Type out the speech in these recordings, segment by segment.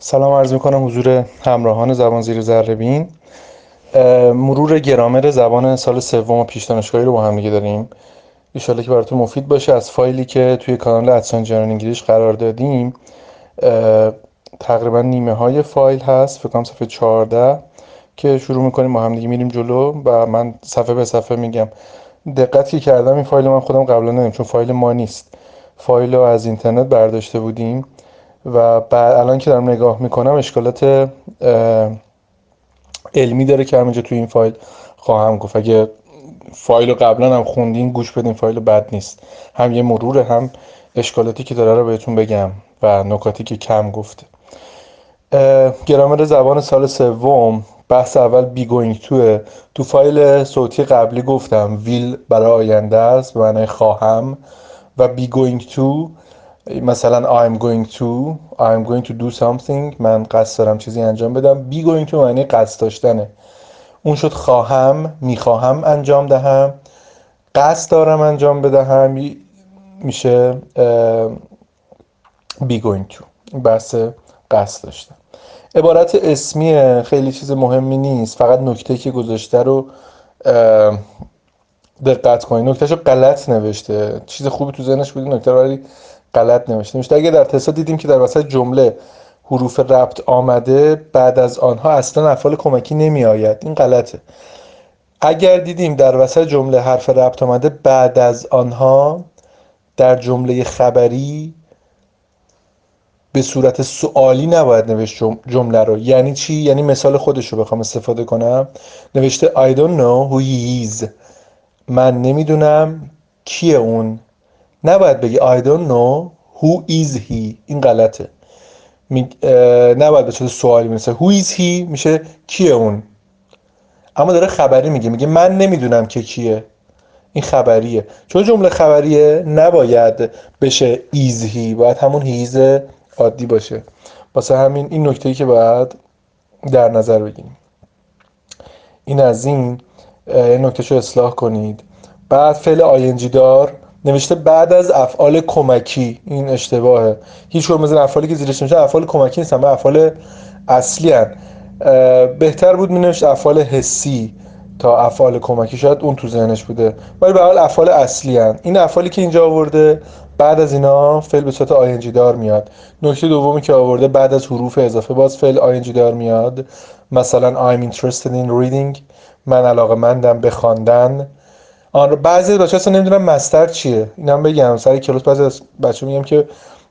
سلام عرض میکنم حضور همراهان زبان زیر ذره‌بین. مرور گرامر زبان سال سوم و پیش دانشگاهی رو با هم دیگه داریم. انشالله که براتون مفید باشه. از فایلی که توی کانال ادسان جنرال انگلیش قرار دادیم تقریبا نیمه های فایل هست، فکر کنم صفحه 14 که شروع میکنیم با هم دیگه میریم جلو و من صفحه به صفحه میگم. دقتی کردم این فایل من خودم قبلا ندیدم چون فایل ما نیست، فایل رو از اینترنت برداشته بودیم و بعد الان که دارم نگاه میکنم اشکالات علمی داره که همینجا توی این فایل خواهم گفت. اگه فایل رو قبلا هم خوندین گوش بدین، فایل بد نیست، هم یه مروره هم اشکالاتی که داره رو بهتون بگم و نکاتی که کم گفته. گرامر زبان سال سوم بحث اول بی گوینگ تو فایل صوتی قبلی گفتم ویل برای آینده است به معنای خواهم و بی گوینگ تو مثلا I'm going to do something، من قصد دارم چیزی انجام بدم. be going to معنی قصد داشتنه، اون شد خواهم، میخواهم انجام دهم، قصد دارم انجام بدهم میشه be going to. بحث قصد داشتن عبارت اسمیه، خیلی چیز مهمی نیست، فقط نکته که گذاشته رو دقت کنید. نکتهشو غلط نوشته، چیز خوبی تو ذهنش بود نکته رو ولی غلط نوشته. اگه در تستا دیدیم که در وسط جمله حروف ربط آمده بعد از آنها اصلا افعال کمکی نمی آید، این غلطه. اگر دیدیم در وسط جمله حرف ربط آمده بعد از آنها در جمله خبری به صورت سوالی نباید نوشت جمله رو. یعنی چی؟ یعنی مثال خودش رو بخوام استفاده کنم، نوشته I don't know who he is، من نمیدونم کیه اون. نباید بگی I don't know who is he، این غلطه. نباید به صورت سوالی مثل who is he میشه کیه اون، اما داره خبری میگه من نمیدونم که کیه، این خبریه. چون جمله خبریه نباید بشه is he، باید همون he is عادی باشه. واسه همین این نکته‌ای که باید در نظر بگیریم. این از این نکتهشو اصلاح کنید. بعد فعل آینجی دار نوشته بعد از افعال کمکی، این اشتباهه. هیچ کدوم از این افعالی که زیرش نوشته افعال کمکی نیستن، به افعال اصلی هن. بهتر بود می نوشت افعال حسی تا افعال کمکی، شاید اون تو ذهنش بوده، ولی به حال افعال اصلی هن. این افعالی که اینجا آورده بعد از اینا فعل به صورت آینجی دار میاد. نکته دومی که آورده بعد از حروف اضافه باز فعل آینجی دار میاد، مثلا I'm interested in reading، من علاقه‌مندم به خواندن. بعضی از بچه‌ها اصلا نمیدونن مستر چیه، اینم بگم سر کلاس بعضی از بچه‌ها میگم که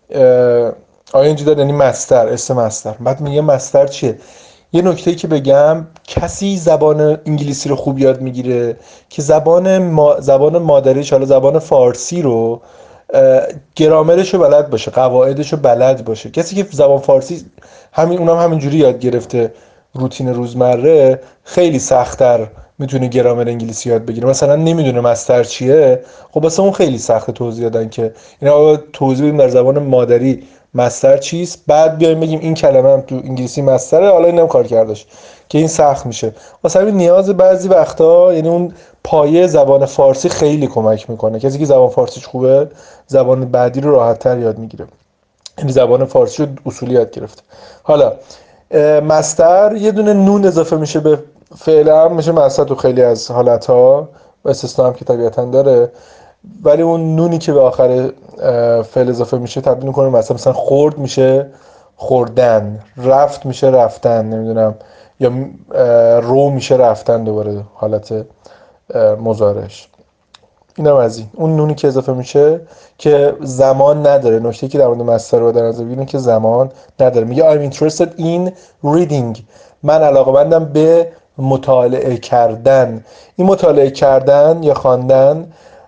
آینجی دار یعنی مستر، اسم مستر، بعد میگه مستر چیه. یه نکته‌ای که بگم، کسی زبان انگلیسی رو خوب یاد میگیره که زبان مادریش، حالا زبان فارسی رو گرامرش رو بلد باشه، قواعدش رو بلد باشه. کسی که زبان فارسی اونم همینجوری یاد گرفته روتین روزمره، خیلی سخت‌تر میتونه گرامر انگلیسی یاد بگیره. مثلا نمیدونه مستر چیه، خب واسه اون خیلی سخته توضیح دادن که اینا توضیح بدیم در زبان مادری مستر چیست، بعد بیایم بگیم این کلمه هم تو انگلیسی مستره، حالا اینم کار کردش که این سخت میشه. واسه همین نیاز بعضی وقتا، یعنی اون پایه زبان فارسی خیلی کمک میکنه. کسی که زبان فارسیش خوبه زبان بعدی رو راحت‌تر یاد میگیره، یعنی زبان فارسی رو اصولی یاد گرفته. حالا مستر یه دونه نون اضافه میشه به فعل، هم میشه مستر تو خیلی از حالتها، و استثنا هم که طبیعتا داره، ولی اون نونی که به آخر فعل اضافه میشه تبدیل میکنه مثلا خورد میشه خوردن، رفت میشه رفتن، نمیدونم، یا رو میشه رفتن، دوباره حالت مضارعش. اینم از این اون نونی که اضافه میشه که زمان نداره. نکته که در مورد مستر رو در نظر بگیرید که زمان نداره. میگه I'm interested in reading، من علاقه‌مندم به مطالعه کردن. این مطالعه کردن یا خواندن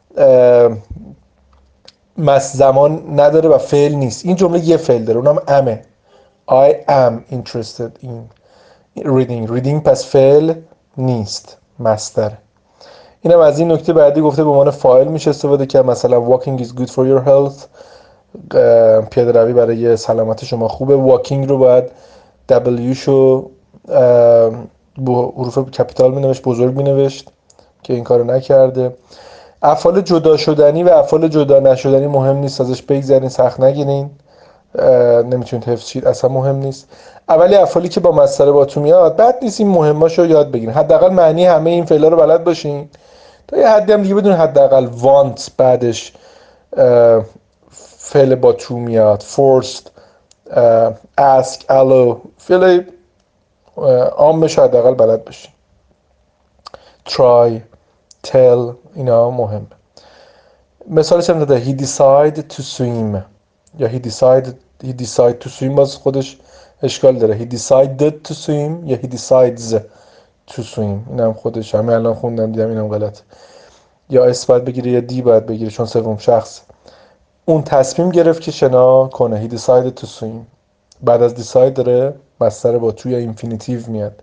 زمان نداره و فعل نیست. این جمله یه فعل داره، اونم امه. I am interested in reading پس فعل نیست، مصدر. اینم از این نکته. بعدی گفته به عنوان فاعل میشه استفاده کرد، مثلا walking is good for your health، پیاده روی برای سلامت شما خوبه. walking رو باید W شو با حروف کپیتال مینوشت، بزرگ مینوشت که این کارو نکرده. افعال جدا شدنی و افعال جدا نشدنی مهم نیست، ازش بگذارین، سخت نگیرین. نمیتونید حفظ شید، اصلا مهم نیست. اولی افعالی که با مصدر با تو میاد بد نیست این مهماشو یاد بگیرین، حداقل معنی همه این فعلا رو بلد باشین تا یه حدی هم دیگه بدون حداقل want بعدش فعل با تو میاد، forced، ask، allow، فعل عامش حداقل بلد باشین. try، tell، اینا مهم. مثالش هم داده he decided to swim یا he decided to swim، باز خودش اشکال داره. he decided to swim یا he decides to swim، اینم خودش همه الان خوندم دیدم اینم غلط، یا اس باید بگیره یا دی باید بگیره چون سوم شخص. اون تصمیم گرفت که شنا کنه، he decided to swim. بعد از decide داره مصدر با تو یا اینفینیتیو میاد.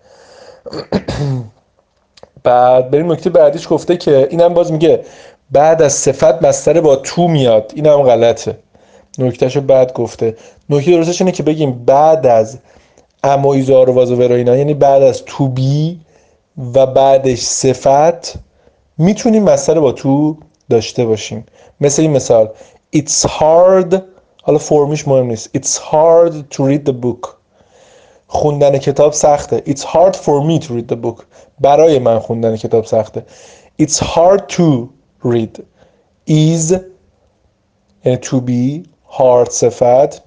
بعد بریم نکته بعدیش گفته که اینم باز میگه بعد از صفت مصدر با تو میاد، اینم غلطه، نکتهشو بعد گفته. نکته درستش اینه که بگیم بعد از اما ایزا رو وازو ورا اینا، یعنی بعد از تو بی و بعدش صفت میتونیم مصدر با تو داشته باشیم. مثل این مثال it's hard، حالا فرمیش مهم نیست، it's hard to read the book، خوندن کتاب سخته. it's hard for me to read the book، برای من خوندن کتاب سخته. it's hard to read is یعنی to be، hard صفت،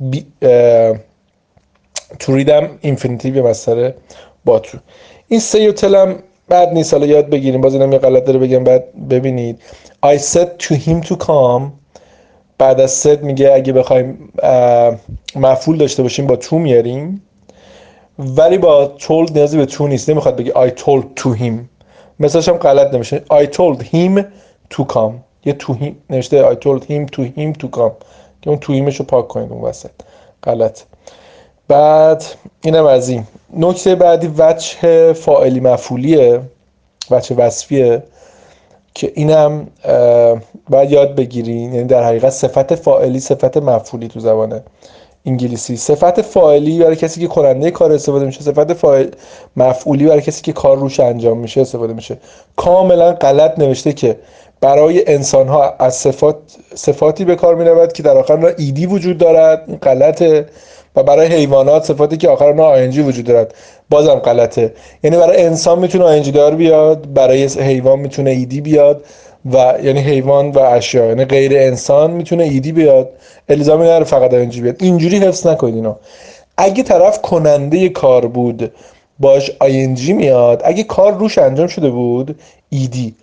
to read هم infinitive مصدر با تو. این say و tell هم بد نیست، حالا یاد بگیریم. باز اینم یه غلط داره بگم بعد ببینید. I said to him to come، بعد از said میگه اگه بخوایم مفعول داشته باشیم با to میاریم، ولی با told نیازی به to نیست، نمیخواد بگی I told to him، مثلش هم غلط نمیشه. I told him to come، یه to him نوشته I told him to come که اون to himشو پاک کنید اون وسط، غلط. بعد اینم از این. نکته بعدی وجه فاعلی مفعولیه، وجه وصفیه که اینم باید یاد بگیرین. یعنی در حقیقت صفت فاعلی صفت مفعولی تو زبان انگلیسی. صفت فاعلی برای کسی که کننده کار استفاده میشه، صفت مفعولی برای کسی که کار روش انجام میشه استفاده میشه. کاملا غلط نوشته که برای انسان ها از صفاتی به کار میرود که در آخر ایدی وجود دارد، این غلطه. و برای حیوانات صفاتی که آخر آینجی وجود دارد، بازم غلطه. یعنی برای انسان میتونه آینجی دار بیاد، برای حیوان میتونه ایدی بیاد، و یعنی حیوان و اشیا، یعنی غیر انسان میتونه ایدی بیاد، الزامی نداره فقط آینجی بیاد. اینجوری حفظ نکنید اینو. اگه طرف کننده کار بود باش آینجی میاد، اگه کار روش انجام شده بود ایدی.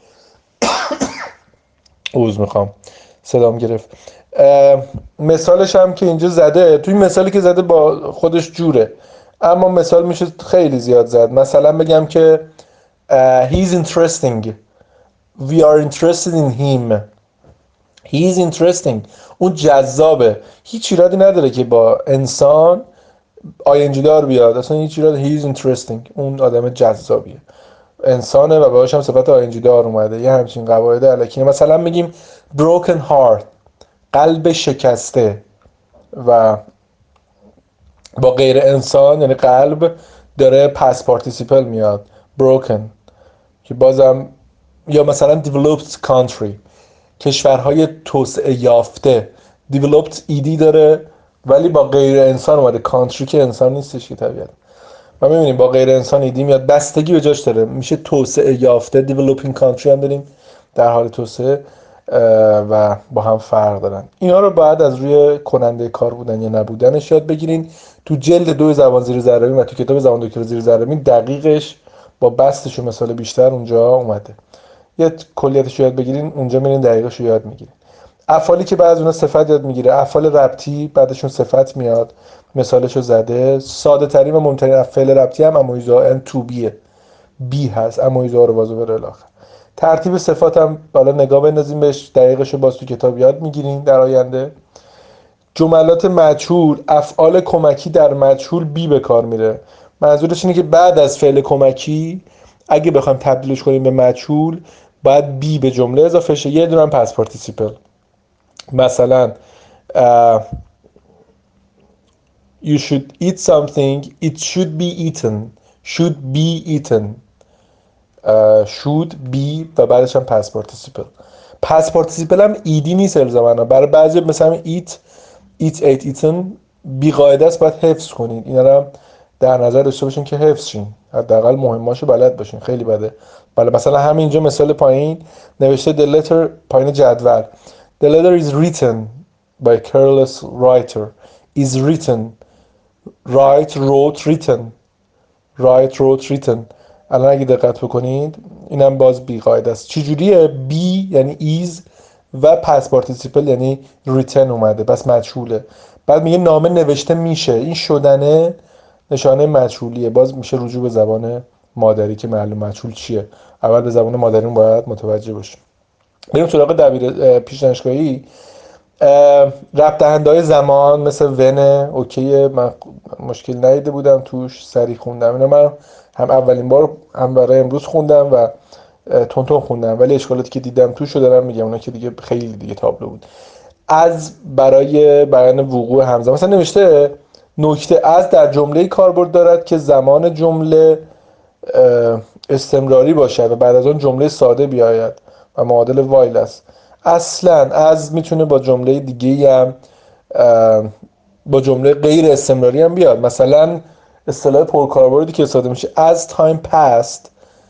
عذر میخوام صدام گرفت. مثالش هم که اینجا زده، توی مثالی که زده با خودش جوره، اما مثال میشه خیلی زیاد زد. مثلا بگم که he's interesting، we are interested in him، he's interesting، اون جذابه. هیچ ایرادی نداره که با انسان آینجی دار بیاد، اصلا هیچ ایرادی. he's interesting، اون آدم جذابیه، انسانه و باهاش هم صفت آینجی دار اومده. یه همچین قواعد الکیه. مثلا میگیم broken heart، قلب شکسته، و با غیر انسان یعنی قلب داره پس پارتیسیپل میاد broken، که بازم. یا مثلا developed country، کشورهای توسعه یافته، developed ایدی داره ولی با غیر انسان اومده، country که انسان نیستش که طبیعتا. و میبینیم با غیر انسان ایدی میاد، بستگی به جاش داره، میشه توسعه یافته، developing country هم داریم در حال توسعه، و با هم فرق دارن. اینا رو بعد از روی کننده کار بودن یا نبودنش یاد بگیرین. تو جلد 2 زبان زیر ذره و تو کتاب زبان دکتر زیر ذره دقیقش با بستش و مثال بیشتر اونجا اومده. یه کلیتش رو یاد بگیرین، اونجا میرین دقیقش رو یاد میگیرین. افعالی که بعد از اونها صفت یاد میگیره، افعال ربطی بعدشون صفت میاد، مثالش رو زده. ساده ترین و مهمترین افعال ربطی هم امویزا ان تو بیه، بی هست، امویزا رو بازو بره الاخر. ترتیب صفات هم بالا نگاه بندازیم بهش، دقیقش رو باز تو کتاب یاد میگیرین در آینده. جملات مجهول، افعال کمکی در مجهول بی به کار میره. منظورش اینه که بعد از فعل کمکی اگه بخوایم تبدیلش کنیم به مجهول باید بی به جمله اضافه شه، یه دونه پس پارتیسیپل. مثلا you should eat something، it should be eaten، should be eaten، should be و بعدش هم پس پارتیسیپل. پس پارتیسیپل هم ایدی نیست الزاماً، برای بعضی مثلا eat ate eaten بیقاعده است، باید حفظ کنید. اینا رو هم در نظر داشته باشین که حفظ شین، حداقل مهماشو بلد باشین. خیلی بده. بله مثلا همینجا مثال پایین نوشته the letter، پایین جدول the letter is written by careless writer is written write wrote written write wrote written. الان اگه دقت بکنید اینم باز بیقاعده است. چجوریه؟ بی یعنی ایز و پس پارتیسیپل یعنی ریتن اومده، پس مجهوله. بعد میگه نامه نوشته میشه، این شدنه نشانه مجهولیه، باز میشه رجوع به زبان مادری که معلوم مجهول چیه. اول به زبان مادرین باید متوجه باشیم. بریم سراغ پیش دانشگاهی. ربط دهنده‌های زمان مثل ونه اوکیه، من مشکل ندیده بودم توش، سریع خوندم اینا. من هم اولین بار هم برای امروز خوندم و تون خوندم، ولی اشکالاتی که دیدم توش رو دارم میگم، اونا که دیگه خیلی دیگه تابلو بود. از برای بیان وقوع همزمان، مثلا نوشته نکته از در جمله کاربرد دارد که زمان جمله استمراری باشد و بعد از آن جمله ساده بیاید و معادل وایل است. اصلا از میتونه با جمله دیگه هم با جمله غیر استمراری هم بیاد. مثلا اصطلاح پرکاربردی که استفاده میشه as time passed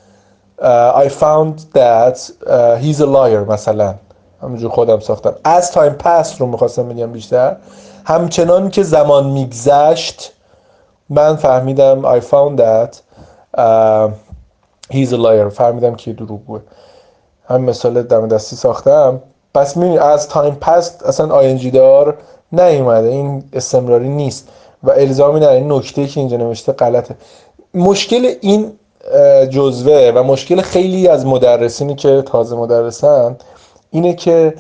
I found that he's a liar، مثلا همونجور خودم ساختم as time passed رو میخواستم بگم بیشتر، همچنان که زمان میگذشت من فهمیدم I found that he's a liar، فهمیدم که دروغگوه. هم مثال دم دستی ساختم. پس میبینی از تایم پست اصلا آینجی دار نیومده، این استمراری نیست و الزامی نداره. این نکته که اینجا نوشته غلطه. مشکل این جزوه و مشکل خیلی از مدرسینی که تازه مدرسن اینه که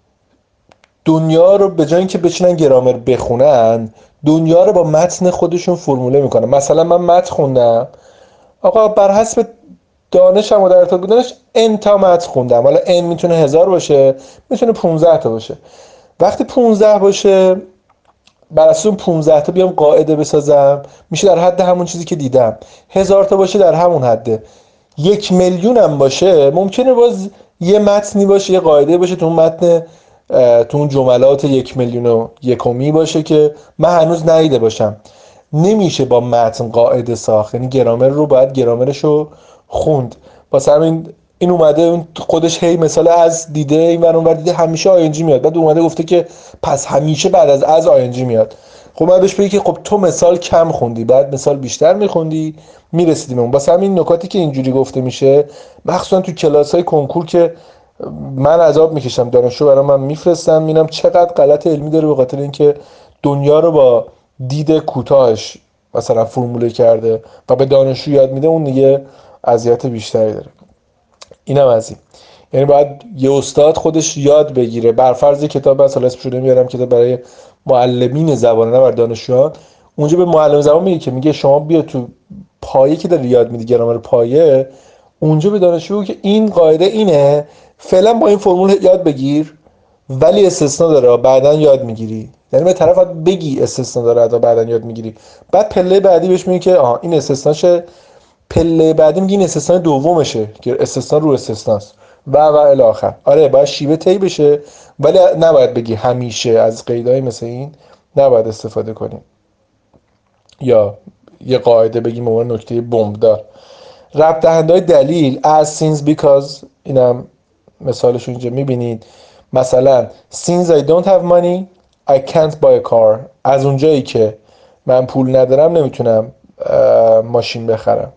دنیا رو به جای اینکه بشینن گرامر بخونن، دنیا رو با متن خودشون فرموله میکنن. مثلا من متن خوندم، آقا بر حسب دانشم و در ارتباط بودنش ان تا متن خوندم. حالا ان میتونه 1000 باشه، میتونه 15 تا باشه. وقتی 15 باشه بر اساس اون 15 تا بیام قاعده بسازم، میشه در حد همون چیزی که دیدم. 1000 تا باشه در همون حده. 1,000,000 هم باشه ممکنه باز یه متنی باشه، یه قاعده باشه تو اون متن، تو اون جملات 1,000,001 باشه که من هنوز ندیده باشم. نمیشه با متن قاعده ساخت، یعنی گرامر رو باید گرامرشو خوند. واسه همین این اومده اون خودش هی مثال از دیده این ور اون ور دیده همیشه آینجی میاد، بعد اومده گفته که پس همیشه بعد از آینجی میاد. خب من بهش بگی که خب تو مثال کم خوندی، بعد مثال بیشتر میخوندی میرسیدیم اون. واسه همین نکاتی که اینجوری گفته میشه مخصوصا تو کلاس‌های کنکور که من عذاب میکشم، دانشجو برای من میفرستم میبینم چقدر غلط علمی داره، به خاطر اینکه دنیا رو با دید کوتاهش مثلا فرموله کرده و به دانشجو یاد میده، اون دیگه اذیت بیشتری داره. اینم از این. یعنی باید یه استاد خودش یاد بگیره، بر فرض کتاب بس حالا اسمشو نمیارم، کتاب برای معلمین زبان نه برای دانشجویان، اونجا به معلم زبان میگه که میگه شما بیا تو پایه که داری یاد میدی گرامر پایه، اونجا به دانشجو که این قاعده اینه، فعلا با این فرمول یاد بگیر ولی استثنا داره بعداً یاد میگیری. یعنی به طرف بگی استثنا داره تا بعداً یاد میگیری. بعد پله بعدی بهش میگی که این استثناشه، پله بعدی میگی این استثنا دومشه که استثنا رو استثناست و الی آخر. آره باید شیوه طی بشه ولی نباید بگی همیشه، از قیدای مثل این نباید استفاده کنیم یا یه قاعده بگیم اون نکته بمبدار. ربط دهنده‌های دلیل as since because، اینم مثالش اینجا میبینید. مثلا since I don't have money I can't buy a car، از اونجایی که من پول ندارم نمیتونم ماشین بخرم.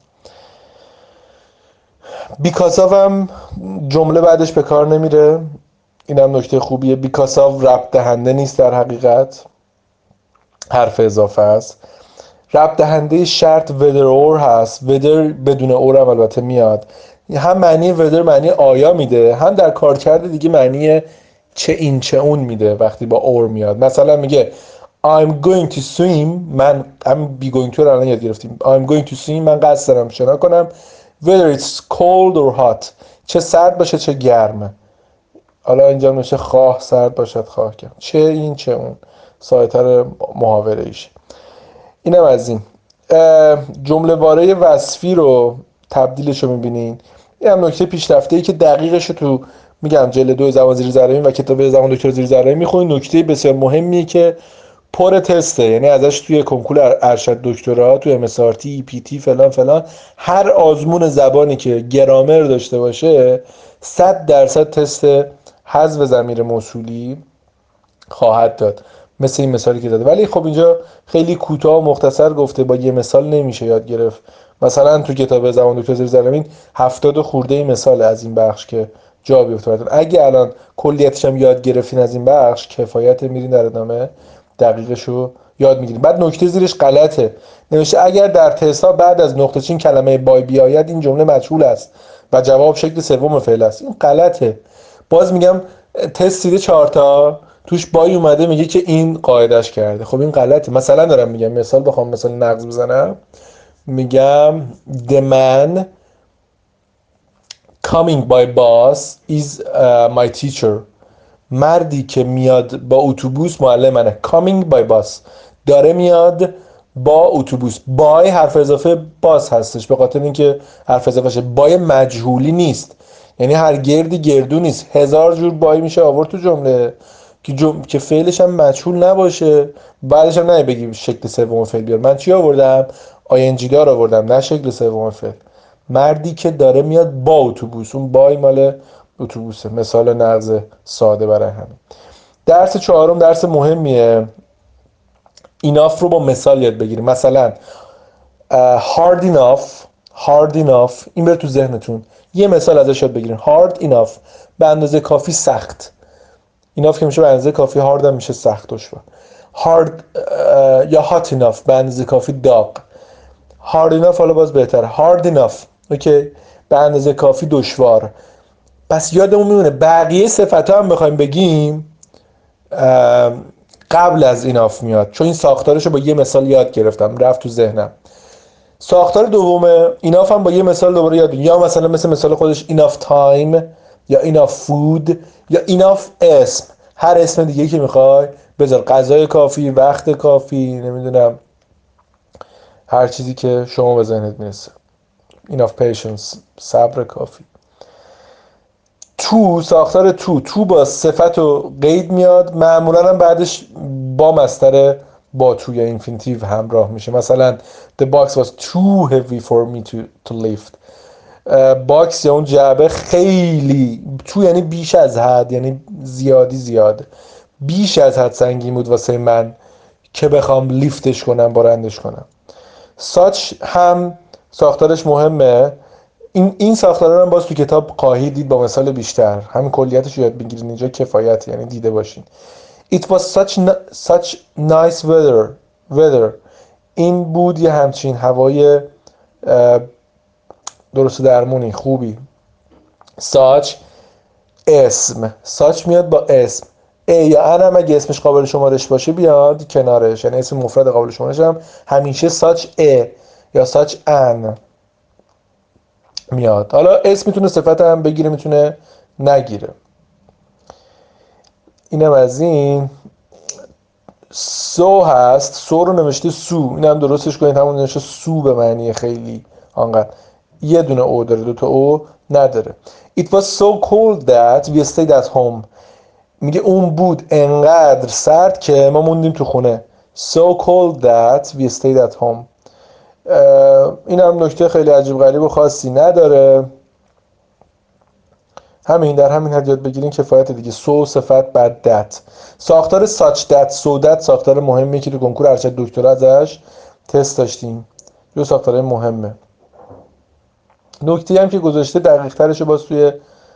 because of هم جمله بعدش به کار نمیره، اینم نکته خوبیه. because of ربط دهنده نیست، در حقیقت حرف اضافه است. ربط دهنده شرط whether or هست، whether بدون or هم البته میاد، هم معنی whether معنی آیا میده، هم در کارکرد دیگه معنی چه این چه اون میده وقتی با or میاد. مثلا میگه I'm going to swim، من هم be going to رو الان یاد گرفتیم. I'm going to swim، من قصد دارم شنا کنم. whether it's cold or hot، چه سرد باشه چه گرمه. حالا اینجا میشه خواه سرد باشد خواه گرم، چه این چه اون، سایتر محاوره ایش. اینم از این. جمله واره وصفی رو تبدیلش رو میبینین. این هم نکته پیشرفته ای که دقیقش رو تو میگم جلد 2 زبان زیر ذره‌ای و کتاب زبان دکتر زیر ذره‌ای میخونین. نکته بسیار مهمیه که پر تسته، یعنی ازش توی کنکور ارشد دکترا، توی MSRT PT فلان فلان، هر آزمون زبانی که گرامر داشته باشه 100% تست حذف ضمیر موصولی خواهد داد، مثل این مثالی که داده. ولی خب اینجا خیلی کوتاه و مختصر گفته، با یه مثال نمیشه یاد گرفت. مثلا تو کتاب زبان دکتر زیرزمین 70 خورده مثال از این بخش که جا بیفته براتون. اگه الان کلیتش هم یاد گرفتین از این بخش کفایت، میرین در ادامه دقیقشو یاد میگیرین. بعد نکته زیرش غلطه، نوشته اگر در تستا بعد از نقطه چین کلمه بای بیاید این جمله مجهول است و جواب شکل سوم فعل است. این غلطه. باز میگم تست دیده 4 تا توش بای اومده میگه که این قاعدش کرده. خب این غلطه. مثلا دارم میگم، مثال بخوام مثال نقض بزنم، میگم the man coming by bus is my teacher. مردی که میاد با اتوبوس معلم منه. coming by bus، داره میاد با اتوبوس. بای حرف اضافه باز هستش، به خاطر اینکه حرف اضافه شه. بای مجهولی نیست، یعنی هر گردی گردو نیست. هزار جور بای میشه آورد تو جمله که فعلش هم مجهول نباشه، بعدش هم نه بگی شکل سوم فعل بیار. من چی آوردم؟ آینجی دار آوردم، نه شکل سوم فعل. مردی که داره میاد با اتوبوس، اون بای مال اتوبوسه. مثال نقض ساده برای همین. درس چهارم درس مهمیه. ایناف رو با مثال یاد بگیریم. مثلا hard enough این بره تو ذهنتون، یه مثال ازش یاد بگیریم. hard enough به اندازه کافی سخت. enough که میشه به اندازه کافی، hard هم میشه سخت دشوار. hard یا hot enough به اندازه کافی داغ. hard enough حالا باز بهتره. hard enough اوکی، به اندازه کافی دشوار. پس یادمون میمونه بقیه صفت هم بخوایم بگیم قبل از ایناف میاد، چون این ساختارش رو با یه مثال یاد گرفتم، رفت تو ذهنم. ساختار دومه ایناف هم با یه مثال دوباره یاد، یا مثلا مثل مثال خودش ایناف تایم یا ایناف فود یا ایناف اسم، هر اسم دیگه که میخوای بذار، غذای کافی، وقت کافی، نمیدونم هر چیزی که شما به ذهنت میرسه. ایناف پیشنس، صبر کافی. تو ساختار تو با صفت و قید میاد، معمولا هم بعدش با مصدر با تو یا اینفینیتیو همراه میشه. مثلا the box was too heavy for me to lift. باکس یا اون جعبه خیلی، تو یعنی بیش از حد، یعنی زیاد، بیش از حد سنگین بود واسه من که بخوام لیفتش کنم، بارندش کنم. ساچ هم ساختارش مهمه. این ساختارا هم باز تو کتاب خواهید دید با مثال بیشتر. همین کلیتش رو یاد بگیرین، اینجا کفایت، یعنی دیده باشین. It was such nice weather. این بود یه همچین هوای درست درمونی، خوبی. such اسم، such میاد با اسم. ا یا ان هم اگه اسمش قابل شمارش باشه بیاد کنارش، یعنی اسم مفرد قابل شمارش هم همیشه such ا یا such ان میاد. حالا اسم میتونه صفت هم بگیره، میتونه نگیره. اینم از این. سو هست، سو رو نوشته سو، اینم درستش کنید، همون نوشته سو به معنی خیلی آنقدر. یه دونه او داره، دو تا او نداره. It was so cold that we stayed at home. میگه اون بود انقدر سرد که ما موندیم تو خونه. So cold that we stayed at home. این هم نکته خیلی عجیب غریب و خاصی نداره. همین، در همین حد یاد بگیرین کفایت دیگه. سو صفت بعد دت. ساختار ساچ دت سو دت ساختار مهمی که تو کنکور ارشد دکترا ازش تست داشتیم، جو ساختار مهمه. نکته هم که گذاشته دقیق ترش باز توی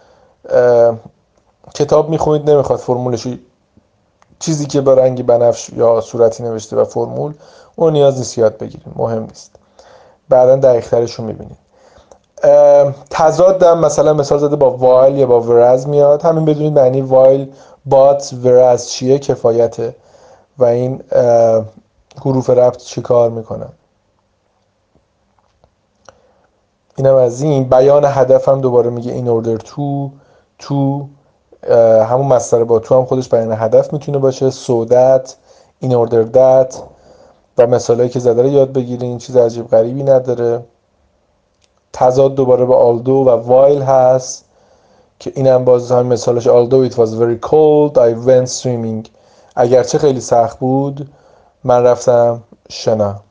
کتاب میخونید، نمیخواد فرمولش، چیزی که با رنگی بنفش یا صورتی نوشته و فرمول، اون نیاز نیست یاد بگیریم، مهم نیست، بعدا دقیق ترش رو میبینید. تضاد هم مثلا مثال زده با وایل یا با ورز میاد. همین بدونید معنی وایل بات ورز چیه کفایته و این حروف ربط چی کار میکنن. اینم از این. بیان هدف هم دوباره میگه in order to همون مصدر با تو هم خودش بیان هدف میتونه باشه. so that in order that و مثالایی که زده رو یاد بگیرین، چیز عجیب غریبی نداره. تضاد دوباره با آلدو و وایل هست که اینم باز هم مثالش although it was very cold I went swimming. اگرچه خیلی سخت بود من رفتم شنا.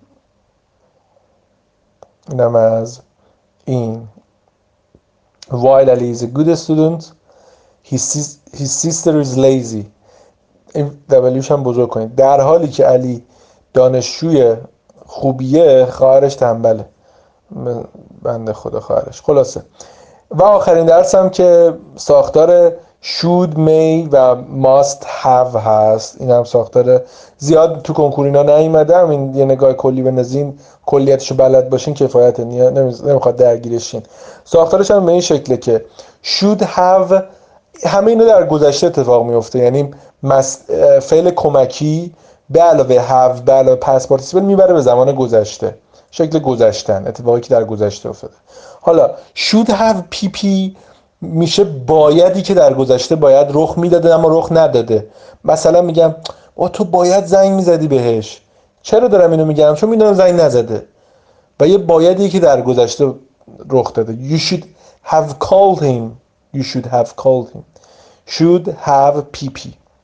اینم از این. While Ali is a good student, his sister is lazy. این دبلیوش هم بزرگ کنید. در حالی که علی دانشجوی خوبیه، خواهرش تنبله. بنده خدا خواهرش. خلاصه و آخرین درس هم که ساختار should, may و must have هست. این هم ساختار زیاد تو کنکور اینا نیومدم، این یه نگاه کلی بندازین کلیتشو بلد باشین کفایته، نمیخواد درگیرشین. ساختارش هم به این شکله که should have همه اینا در گذشته اتفاق میفته، یعنی فعل کمکی به علاوه have به علاوه past participle میبره به زمان گذشته، شکل گذشتن، اتفاقی که در گذشته افتاده. حالا should have pp میشه بایدی که در گذشته باید رخ میداده اما رخ نداده. مثلا میگم تو باید زنگ میزدی بهش. چرا دارم اینو میگم؟ چون میدونم زنگ نزده و یه بایدی که در گذشته رخ داده. You should have called him. You should have called him. Should have pp.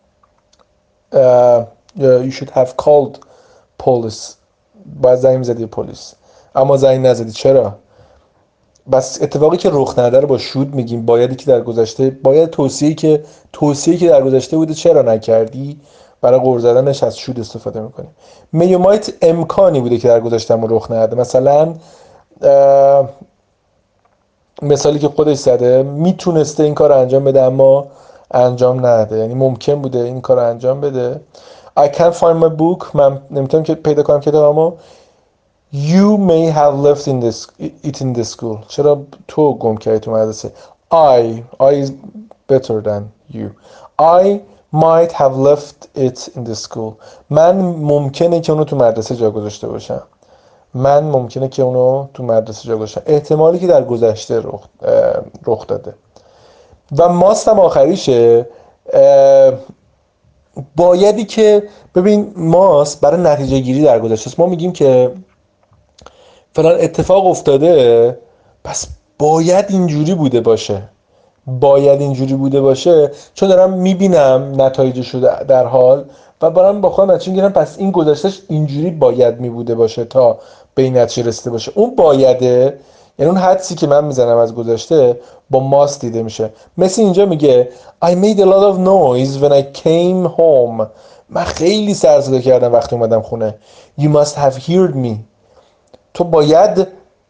You should have called police. باید زنگ میزدی پلیس اما زنگ نزدی. چرا؟ بس اتفاقی که رخ نده رو با شود میگیم، بایدی که در گذشته، باید توصیه‌ای که در گذشته بوده چرا نکردی، برای قرض زدنش از شود استفاده میکنیم. میومایت امکانی بوده که در گذشته ما رخ نده. مثلا مثالی که خودش زده، میتونسته این کار رو انجام بده اما انجام نده، یعنی ممکن بوده این کار رو انجام بده. I can't find my book. من نمیتونم که پیدا کنم کتابمو. You may have left it in the school. چرا تو گم کردی تو مدرسه. I is better than you. I might have left it in the school. من ممکنه که اونو تو مدرسه جا گذاشته باشم. من ممکنه که اونو تو مدرسه جا گذاشتم. احتمالی که در گذشته رخ داده. و ماست هم آخریشه. بایدی که ببین ماست برای نتیجه گیری در گذشته است. ما میگیم که فلان اتفاق افتاده پس باید اینجوری بوده باشه. باید اینجوری بوده باشه چون دارم میبینم نتایجش رو در حال و برام با خودم نتیجه میگیرم پس این گذشتهش اینجوری باید میبوده باشه تا به این نتیجه رسیده باشه. اون بایده، یعنی اون حدسی که من میزنم از گذشته با ماست دیده میشه. مثل اینجا میگه I made a lot of noise when I came home. من خیلی سر صدا کردم وقتی اومدم خونه. You must have heard me. تو باید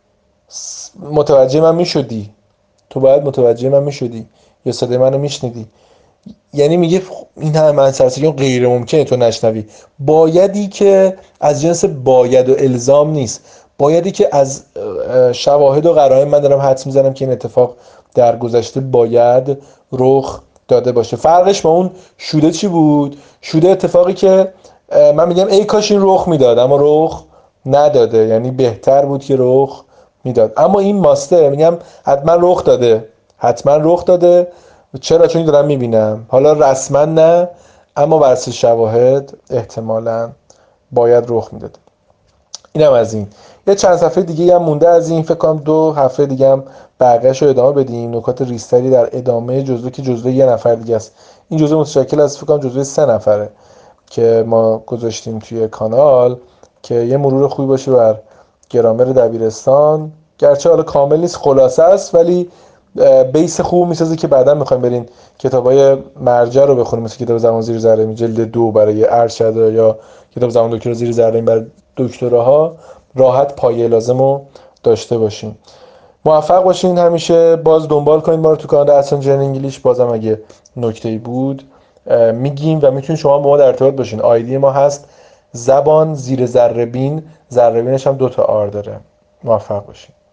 متوجه من میشدی. تو باید متوجه من میشدی یا صدای منو میشنیدی. یعنی میگه این همه من سرسری غیر ممکنه تو نشنوی. بایدی که از جنس باید و الزام نیست، بایدی که از شواهد و قرائن من دارم حدس میزنم که این اتفاق در گذشته باید رخ داده باشه. فرقش با اون شوده چی بود؟ شوده اتفاقی که من میگم ای کاش این رخ میداد اما رخ نداده، یعنی بهتر بود که رخ میداد. اما این ماسته میگم حتما رخ داده، حتما رخ داده. چرا؟ چون دارم میبینم، حالا رسما نه اما بر اساس شواهد احتمالاً باید رخ میداد. اینم از این. یه چند صفحه دیگه هم مونده از این، فکر کنم 2 هفته دیگه هم بقیه‌اش رو ادامه بدیم. نکات ریستری در ادامه جزوه که جزوه یه نفر دیگه است. این جزوه متشکل از فکر کنم جزوه 3 نفره که ما گذاشتیم توی کانال که یه مرور خوبی باشه بر گرامر دبیرستان. گرچه حالا کامل نیست، خلاصه است، ولی بیس خوب میسازه که بعدا میخوایم برین کتابای مرجع رو بخونیم، مثل کتاب زبان زیر ذره جلد 2 برای ارشد یا کتاب زبان دکترا زیر ذره برای دکتراها، راحت پایه لازم رو داشته باشیم. موفق باشین همیشه. باز دنبال کنید ما رو تو کانال اصلا جن انگلیش. بازم اگه نکته‌ای بود میگیم و میتونید شما با ما در ارتباط باشین. آیدی ما هست زبان زیر ذره بین، ذره بینش هم 2 تا آر داره. موفق باشین.